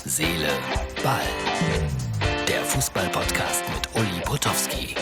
Seele, Ball. Der Fußball-Podcast mit Uli Potowski.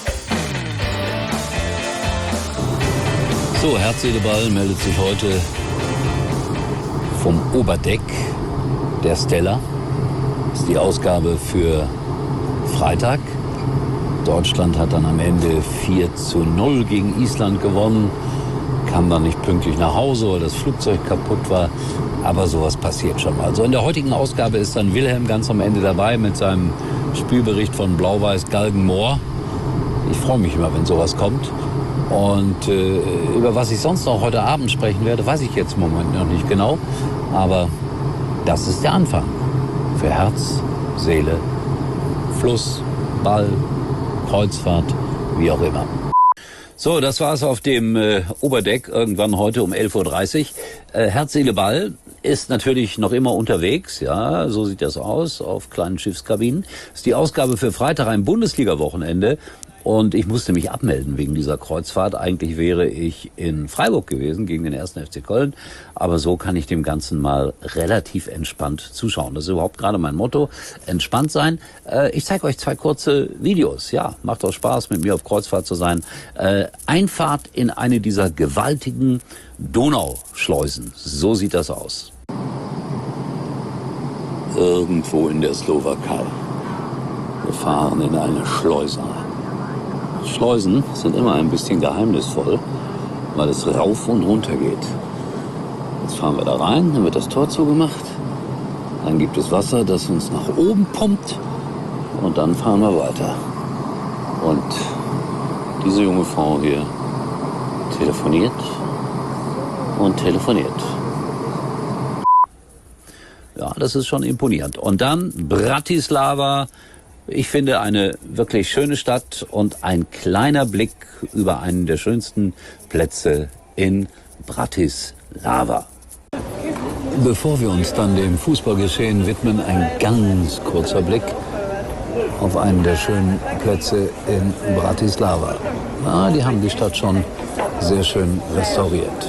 So, Herz, Seele, Ball meldet sich heute vom Oberdeck der Stella. Das ist die Ausgabe für Freitag. Deutschland hat dann am Ende 4:0 gegen Island gewonnen. Kam dann nicht pünktlich nach Hause, weil das Flugzeug kaputt war. Aber sowas passiert schon mal. Also in der heutigen Ausgabe ist dann Wilhelm ganz am Ende dabei mit seinem Spielbericht von Blau-Weiß Galgenmoor. Ich freue mich immer, wenn sowas kommt. Und über was ich sonst noch heute Abend sprechen werde, weiß ich jetzt im Moment noch nicht genau. Aber das ist der Anfang für Herz, Seele, Fluss, Ball, Kreuzfahrt, wie auch immer. So, das war's auf dem Oberdeck irgendwann heute um 11:30 Uhr. Herz, Seele, Ball ist natürlich noch immer unterwegs, ja, so sieht das aus, auf kleinen Schiffskabinen. Das ist die Ausgabe für Freitag, ein Bundesliga-Wochenende. Und ich musste mich abmelden wegen dieser Kreuzfahrt. Eigentlich wäre ich in Freiburg gewesen gegen den 1. FC Köln. Aber so kann ich dem Ganzen mal relativ entspannt zuschauen. Das ist überhaupt gerade mein Motto. Entspannt sein. Ich zeige euch 2 kurze Videos. Ja, macht auch Spaß, mit mir auf Kreuzfahrt zu sein. Einfahrt in eine dieser gewaltigen Donauschleusen. So sieht das aus. Irgendwo in der Slowakei. Wir fahren in eine Schleuse ein. Schleusen sind immer ein bisschen geheimnisvoll, weil es rauf und runter geht. Jetzt fahren wir da rein, dann wird das Tor zugemacht, dann gibt es Wasser, das uns nach oben pumpt und dann fahren wir weiter. Und diese junge Frau hier telefoniert und telefoniert. Ja, das ist schon imponierend. Und dann Bratislava. Ich finde eine wirklich schöne Stadt und ein kleiner Blick über einen der schönsten Plätze in Bratislava. Bevor wir uns dann dem Fußballgeschehen widmen, ein ganz kurzer Blick auf einen der schönen Plätze in Bratislava. Ja, die haben die Stadt schon sehr schön restauriert.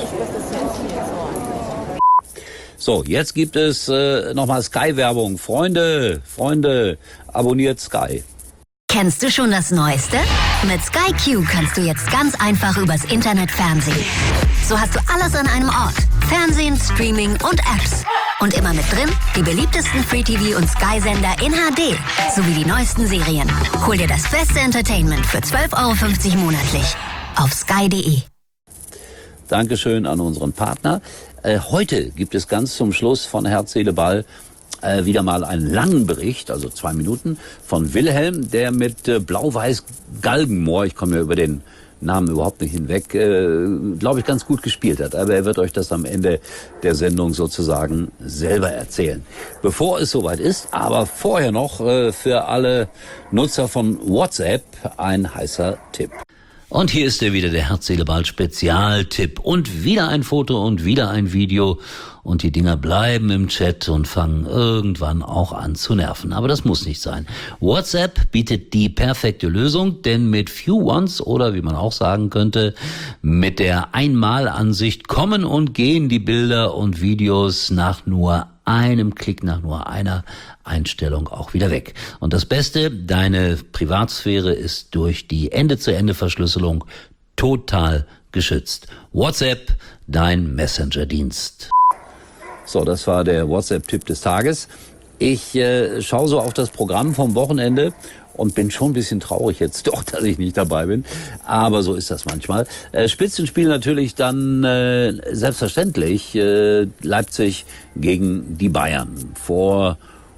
So, jetzt gibt es nochmal Sky-Werbung. Freunde, abonniert Sky. Kennst du schon das Neueste? Mit Sky Q kannst du jetzt ganz einfach übers Internet fernsehen. So hast du alles an einem Ort. Fernsehen, Streaming und Apps. Und immer mit drin die beliebtesten Free-TV- und Sky-Sender in HD. Sowie die neuesten Serien. Hol dir das beste Entertainment für 12,50 € monatlich. Auf sky.de. Dankeschön an unseren Partner. Heute gibt es ganz zum Schluss von Herz, Seele, Ball wieder mal einen langen Bericht, also 2 Minuten, von Wilhelm, der mit Blau-Weiß Galgenmoor, ich komme ja über den Namen überhaupt nicht hinweg, glaube ich, ganz gut gespielt hat. Aber er wird euch das am Ende der Sendung sozusagen selber erzählen. Bevor es soweit ist, aber vorher noch für alle Nutzer von WhatsApp ein heißer Tipp. Und hier ist er wieder, der Herz, Seele, Ball Spezialtipp. Und wieder ein Foto und wieder ein Video. Und die Dinger bleiben im Chat und fangen irgendwann auch an zu nerven. Aber das muss nicht sein. WhatsApp bietet die perfekte Lösung, denn mit Few Ones oder wie man auch sagen könnte, mit der Einmalansicht kommen und gehen die Bilder und Videos nach nur einem Klick, nach nur einer Einstellung auch wieder weg. Und das Beste, deine Privatsphäre ist durch die Ende-zu-Ende-Verschlüsselung total geschützt. WhatsApp, dein Messenger-Dienst. So, das war der WhatsApp-Tipp des Tages. Ich schaue so auf das Programm vom Wochenende und bin schon ein bisschen traurig jetzt doch, dass ich nicht dabei bin. Aber so ist das manchmal. Spitzenspiel natürlich dann selbstverständlich Leipzig gegen die Bayern. Vor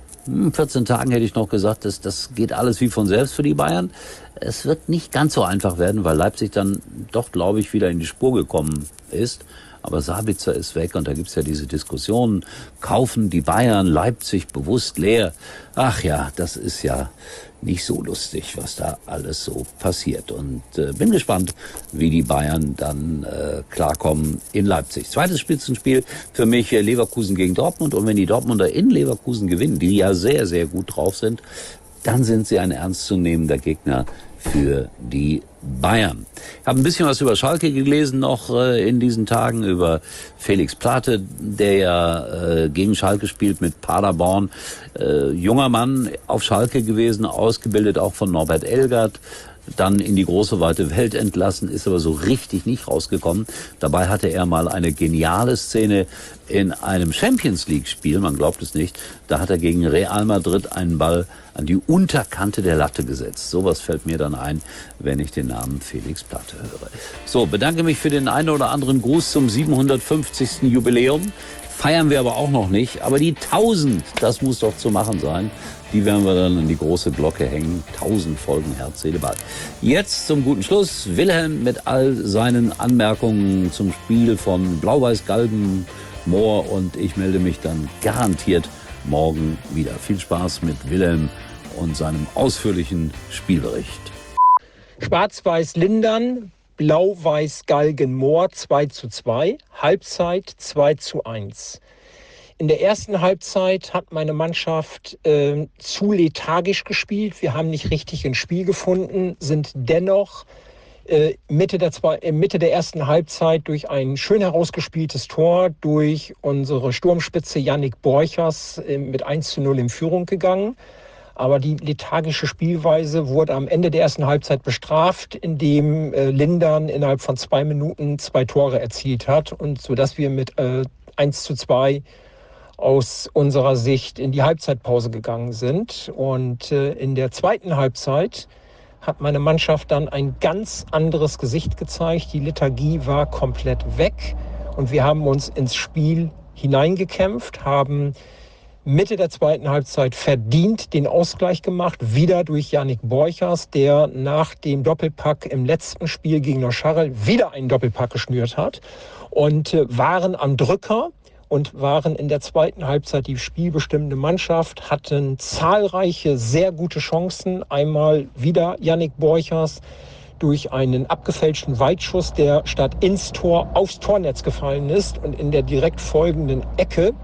14 Tagen hätte ich noch gesagt, das geht alles wie von selbst für die Bayern. Es wird nicht ganz so einfach werden, weil Leipzig dann doch, glaube ich, wieder in die Spur gekommen ist. Aber Sabitzer ist weg und da gibt's ja diese Diskussionen. Kaufen die Bayern Leipzig bewusst leer? Ach ja, das ist ja nicht so lustig, was da alles so passiert. Und bin gespannt, wie die Bayern dann klarkommen in Leipzig. Zweites Spitzenspiel für mich Leverkusen gegen Dortmund. Und wenn die Dortmunder in Leverkusen gewinnen, die ja sehr, sehr gut drauf sind, dann sind sie ein ernstzunehmender Gegner für die Bayern. Ich habe ein bisschen was über Schalke gelesen noch in diesen Tagen, über Felix Plate, der ja gegen Schalke spielt mit Paderborn. Junger Mann auf Schalke gewesen, ausgebildet auch von Norbert Elgert, dann in die große weite Welt entlassen, ist aber so richtig nicht rausgekommen. Dabei hatte er mal eine geniale Szene in einem Champions-League-Spiel, man glaubt es nicht. Da hat er gegen Real Madrid einen Ball an die Unterkante der Latte gesetzt. Sowas fällt mir dann ein, wenn ich den Namen Felix Plate höre. So, bedanke mich für den einen oder anderen Gruß zum 750. Jubiläum. Feiern wir aber auch noch nicht. Aber die 1000, das muss doch zu machen sein. Die werden wir dann an die große Glocke hängen. 1000 Folgen Herz, Seele, Ball. Jetzt zum guten Schluss. Wilhelm mit all seinen Anmerkungen zum Spiel von Blau-Weiß-Galgen, Moor. Und ich melde mich dann garantiert morgen wieder. Viel Spaß mit Wilhelm und seinem ausführlichen Spielbericht. Schwarz-Weiß Lindern, Blau-Weiß Galgen Moor 2:2, Halbzeit 2:1. In der ersten Halbzeit hat meine Mannschaft zu lethargisch gespielt. Wir haben nicht richtig ins Spiel gefunden, sind dennoch Mitte der ersten Halbzeit durch ein schön herausgespieltes Tor durch unsere Sturmspitze Yannick Borchers mit 1:0 in Führung gegangen. Aber die lethargische Spielweise wurde am Ende der ersten Halbzeit bestraft, indem Lindern innerhalb von 2 Minuten 2 Tore erzielt hat, und sodass wir mit 1:2 aus unserer Sicht in die Halbzeitpause gegangen sind. Und in der zweiten Halbzeit hat meine Mannschaft dann ein ganz anderes Gesicht gezeigt. Die Lethargie war komplett weg und wir haben uns ins Spiel hineingekämpft, haben Mitte der zweiten Halbzeit verdient den Ausgleich gemacht, wieder durch Yannick Borchers, der nach dem Doppelpack im letzten Spiel gegen Neuchâtel wieder einen Doppelpack geschnürt hat, und waren am Drücker und waren in der zweiten Halbzeit die spielbestimmende Mannschaft, hatten zahlreiche sehr gute Chancen. Einmal wieder Yannick Borchers durch einen abgefälschten Weitschuss, der statt ins Tor aufs Tornetz gefallen ist, und in der direkt folgenden Ecke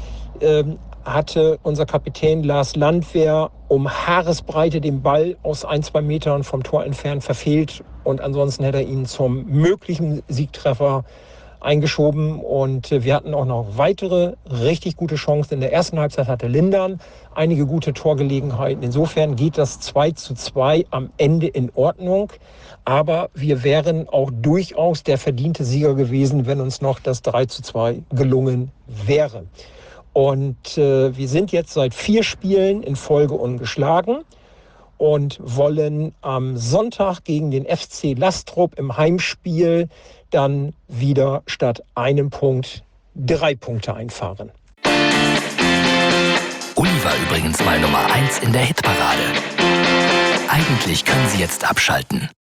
hatte unser Kapitän Lars Landwehr um Haaresbreite den Ball aus 1-2 Metern vom Tor entfernt verfehlt, und ansonsten hätte er ihn zum möglichen Siegtreffer eingeschoben. Und wir hatten auch noch weitere richtig gute Chancen. In der ersten Halbzeit hatte Lindern einige gute Torgelegenheiten. Insofern geht das 2:2 am Ende in Ordnung. Aber wir wären auch durchaus der verdiente Sieger gewesen, wenn uns noch das 3:2 gelungen wäre. Und wir sind jetzt seit 4 Spielen in Folge ungeschlagen und wollen am Sonntag gegen den FC Lastrup im Heimspiel dann wieder statt einem Punkt 3 Punkte einfahren. Uli war übrigens mal Nummer 1 in der Hitparade. Eigentlich können Sie jetzt abschalten.